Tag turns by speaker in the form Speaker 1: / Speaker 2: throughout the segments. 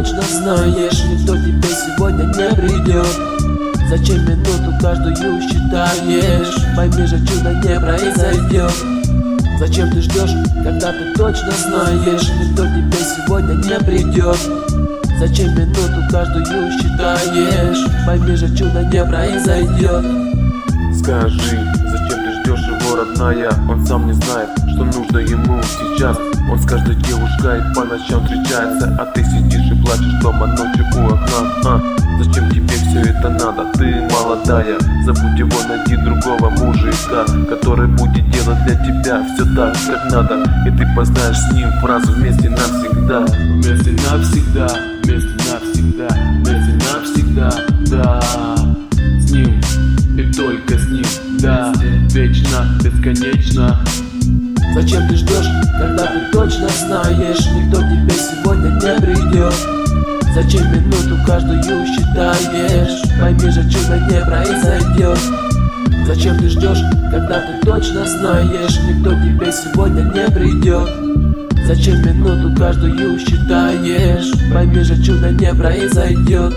Speaker 1: точно знаешь, никто тебе сегодня не придет. Зачем минуту каждую считаешь? Пойми же, чудо не произойдет. Зачем ты ждешь, когда ты точно знаешь, никто тебе сегодня не придет? Зачем минуту каждую считаешь? Пойми же, чудо не произойдет.
Speaker 2: Скажи, зачем ты ждешь его, родная? Он сам не знает, что нужно ему сейчас. Он с каждой девушкой по ночам встречается, а ты сидишь и плачешь дома ночью у окна. Зачем тебе все это надо? Ты молодая, забудь его, найди другого мужика, который будет делать для тебя все так, как надо. И ты познаешь с ним фразу «вместе навсегда».
Speaker 3: Вместе навсегда, вместе навсегда, вместе навсегда, да. С ним и только с ним, да. Вечно, бесконечно.
Speaker 1: Зачем ты ждешь, когда ты точно знаешь, никто тебе сегодня не придет? Зачем минуту каждую считаешь? Пойми же, чудо не произойдет. Зачем ты ждешь, когда ты точно знаешь, никто тебе сегодня не придет? Зачем минуту каждую считаешь? Пойми же, чудо не произойдет.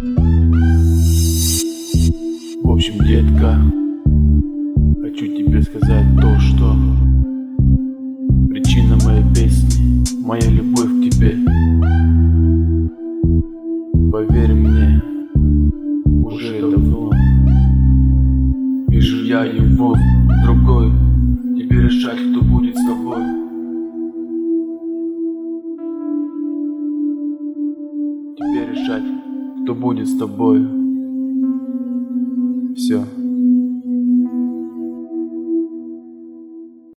Speaker 3: В общем, детка, хочу тебе сказать то, что причина моей песни, моя любовь к тебе. Поверь мне, уже давно вижу я его другой. Тебе решать, кто будет с тобой. Тебе решать, кто будет с тобой. Все.